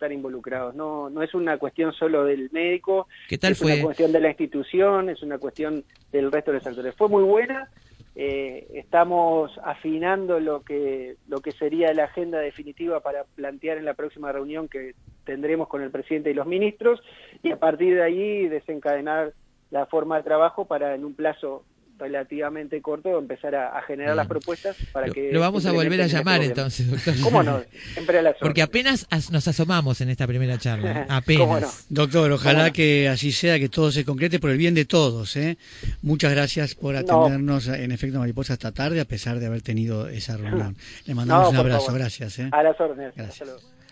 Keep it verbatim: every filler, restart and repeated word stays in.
estar involucrados. No, no es una cuestión solo del médico, ¿Qué tal es fue? una cuestión de la institución, es una cuestión del resto de los actores. Fue muy buena, eh, estamos afinando lo que, lo que sería la agenda definitiva para plantear en la próxima reunión que tendremos con el presidente y los ministros, y a partir de ahí desencadenar la forma de trabajo para en un plazo relativamente corto empezar a, a generar Bien. las propuestas para lo, que lo vamos a volver a llamar este entonces, doctor. ¿Cómo no? Siempre a la Porque apenas as, nos asomamos en esta primera charla, apenas. ¿Cómo no? Doctor, ojalá no? que así sea, que todo se concrete por el bien de todos, ¿eh? Muchas gracias por atendernos no. en Efecto Mariposa esta tarde, a pesar de haber tenido esa reunión. Le mandamos no, un abrazo, favor. gracias. ¿eh? A las órdenes. Gracias. Hasta luego.